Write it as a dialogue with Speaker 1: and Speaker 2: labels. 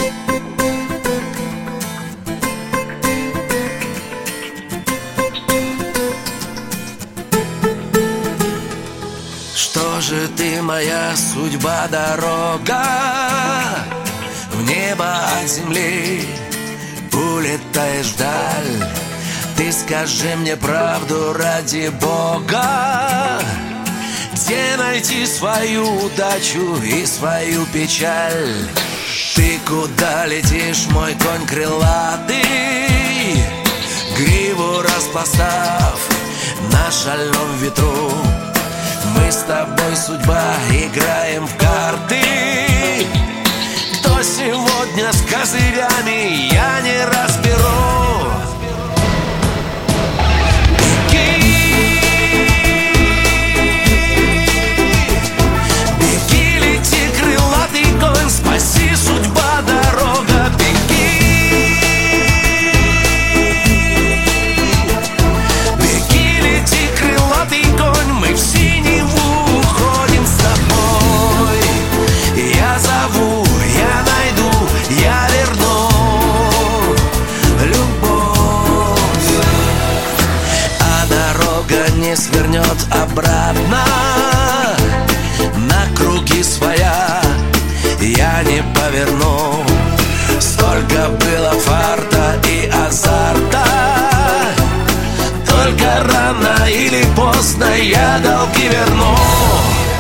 Speaker 1: Что же ты, моя судьба, дорога в небо от земли, улетаешь вдаль. Ты скажи мне правду ради Бога, где найти свою удачу и свою печаль? Ты куда летишь, мой конь крылатый, гриву распластав на шальном ветру? Мы с тобой, судьба, играем в карты. Кто сегодня с козырями, я не разберу. Беги, лети, крылатый конь, спаси, судьба, дорога, беги. Беги, лети, крылатый конь, мы в синеву уходим с тобой. Я зову, я найду, я верну любовь, а дорога не свернет обратно на круги своя. Я не поверну, столько было фарта и азарта, только рано или поздно я долги верну.